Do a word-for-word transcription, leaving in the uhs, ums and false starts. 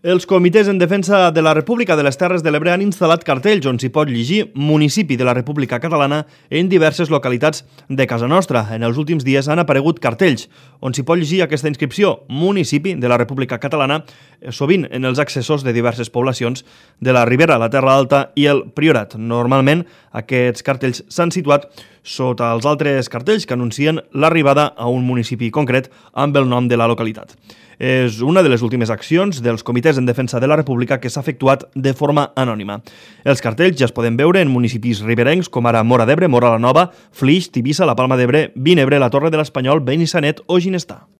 Els comitès en defensa de la República de les Terres de l'Ebre han instal·lat cartells on s'hi pot llegir municipi de la República Catalana en diverses localitats de casa nostra. En els últims dies han aparegut cartells on s'hi pot llegir aquesta inscripció, municipi de la República Catalana, sovint en els accessos de diverses poblacions de la Ribera, la Terra Alta i el Priorat. Normalment aquests cartells s'han situat sota els altres cartells que anuncien l'arribada a un municipi concret amb el nom de la localitat. És una de les últimes accions dels comitès en defensa de la República que s'ha efectuat de forma anònima. Els cartells ja es poden veure en municipis riberencs com ara Móra d'Ebre, Móra la Nova, Flix, Tivissa, la Palma d'Ebre, Vinebre, la Torre de l'Espanyol, Benissanet o Ginestar.